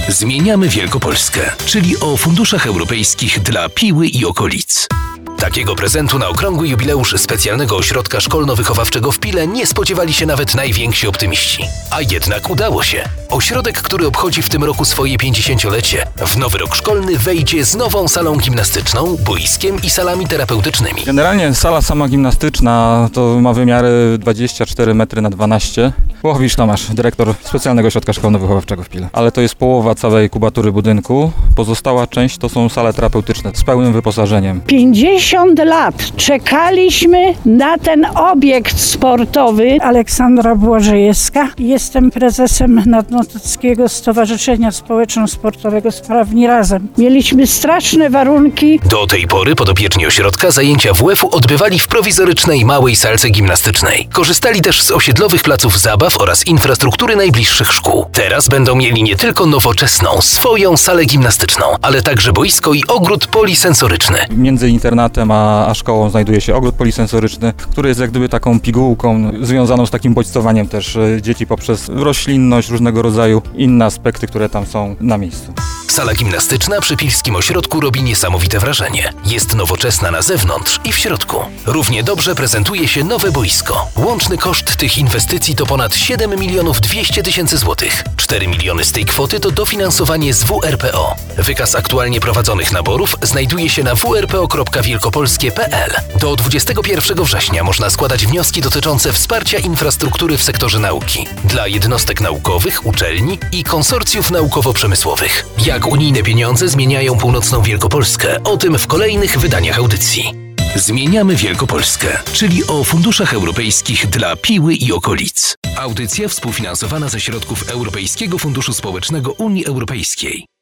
Zmieniamy Wielkopolskę, czyli o funduszach europejskich dla Piły i okolic. Takiego prezentu na okrągły jubileusz specjalnego ośrodka szkolno-wychowawczego w Pile nie spodziewali się nawet najwięksi optymiści. A jednak udało się. Ośrodek, który obchodzi w tym roku swoje 50-lecie, w nowy rok szkolny wejdzie z nową salą gimnastyczną, boiskiem i salami terapeutycznymi. Generalnie sala sama gimnastyczna to ma wymiary 24 metry na 12. Bohowicz Tomasz, dyrektor specjalnego ośrodka szkolno-wychowawczego w Pile. Ale to jest połowa całej kubatury budynku. Pozostała część to są sale terapeutyczne z pełnym wyposażeniem. 50 lat czekaliśmy na ten obiekt sportowy. Aleksandra Błażejewska. Jestem prezesem Nadnoteckiego Stowarzyszenia Społeczno-Sportowego Sprawni Razem. Mieliśmy straszne warunki. Do tej pory podopieczni ośrodka zajęcia WF-u odbywali w prowizorycznej małej salce gimnastycznej. Korzystali też z osiedlowych placów zabaw oraz infrastruktury najbliższych szkół. Teraz będą mieli nie tylko nowoczesną, swoją salę gimnastyczną, ale także boisko i ogród polisensoryczny. Między internatem a szkołą znajduje się ogród polisensoryczny, który jest jak gdyby taką pigułką związaną z takim bodźcowaniem też dzieci poprzez roślinność, różnego rodzaju inne aspekty, które tam są na miejscu. Sala gimnastyczna przy pilskim ośrodku robi niesamowite wrażenie. Jest nowoczesna na zewnątrz i w środku. Równie dobrze prezentuje się nowe boisko. Łączny koszt tych inwestycji to ponad 7 200 000 złotych. 4 miliony z tej kwoty to dofinansowanie z WRPO. Wykaz aktualnie prowadzonych naborów znajduje się na wrpo.wielkopolskie.pl. Do 21 września można składać wnioski dotyczące wsparcia infrastruktury w sektorze nauki dla jednostek naukowych, uczelni i konsorcjów naukowo-przemysłowych. Jak unijne pieniądze zmieniają północną Wielkopolskę, o tym w kolejnych wydaniach audycji. Zmieniamy Wielkopolskę, czyli o funduszach europejskich dla Piły i okolic. Audycja współfinansowana ze środków Europejskiego Funduszu Społecznego Unii Europejskiej.